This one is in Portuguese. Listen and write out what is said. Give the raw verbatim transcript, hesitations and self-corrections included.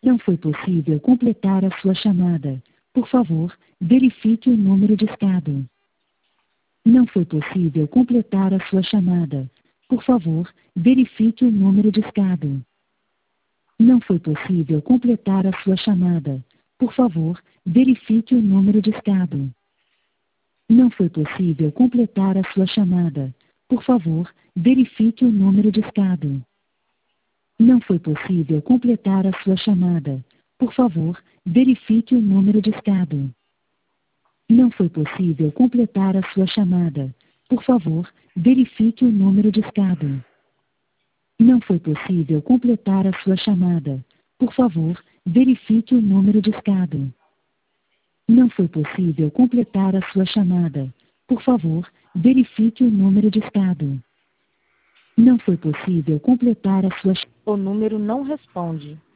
Não foi possível completar a sua chamada. Por favor, verifique o número de escada. Não foi possível completar a sua chamada. Por favor, verifique o número de escada. Não foi possível completar a sua chamada. Por favor, verifique o número de escada. Não foi possível completar a sua chamada. Por favor, verifique o número de escada. Não foi possível completar a sua chamada. Por favor, verifique o número de escada. Não foi possível completar a sua chamada. Por favor, verifique o número de escada. Não foi possível completar a sua chamada. Por favor, verifique o número de escada. Não foi possível completar a sua chamada. Por favor, verifique o número de escada. Não foi possível completar a sua... O número não responde.